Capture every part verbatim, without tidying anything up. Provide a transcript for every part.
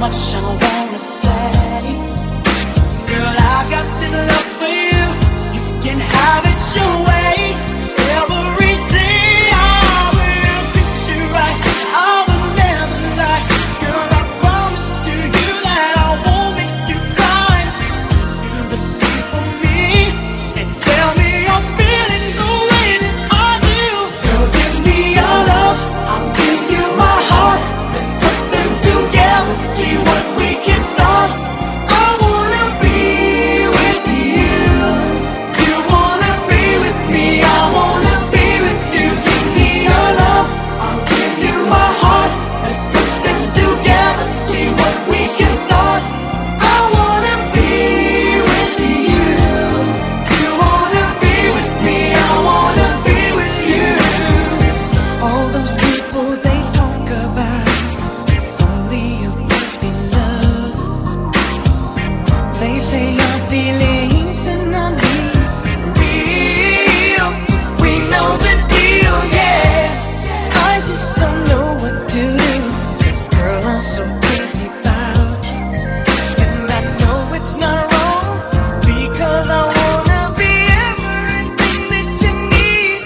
much I wanna say. Girl, I got this love for you. You can have it your way. Every day I will treat you right. I will never lie. Girl, I promise to you that I won't make you cry. Do the same for me and tell me you're feeling the way that I do. Girl, give me your love, I'll give you my heart. Let's put them together, see what we can start. I wanna be with you. You wanna be with me, I wanna be with you. Give me your love, I'll give you my heart. Let's put them together, see what we can start. I wanna be with you. You wanna be with me, I wanna be with you. All those people they talk about, it's only a puppy love. They say your feelings and not me. Real, we know the deal, yeah. I just don't know what to do. This girl I'm so crazy about, and I know it's not wrong, because I wanna be everything that you need.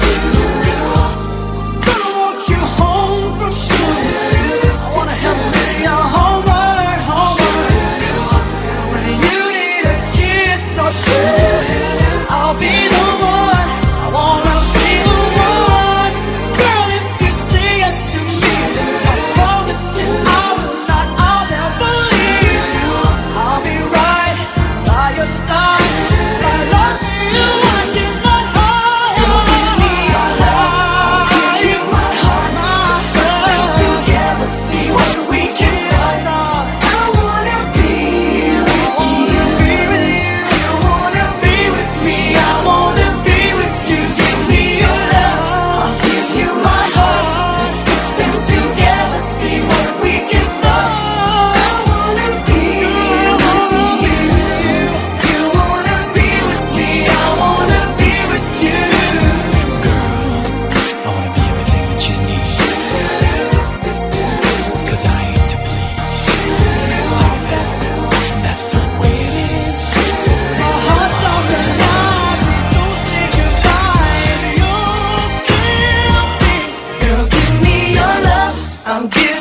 Gonna walk you home from school. I wanna help with your homework, homework. When you need a kiss or shoot, I'll be the one. I wanna be the one. Girl, if you say yes to me, I promise that I will not, I'll never leave you. I'll be right by your side. I love you, I give my heart. Give me your love, I'll give you my heart. Let's put them together, see what we can start. I wanna be with you. You wanna be with me, I wanna be with you. Give me your love, I'll give you my heart. Let's put them together, see what we can start. I wanna be with you. You wanna be with me, I wanna be with you. I wanna be everything that you need, cause I aim to please. It's like that, and that's the way it is. Our hearts are alive, we don't say goodbye. You'll kill me. Girl, give me your love, I'll give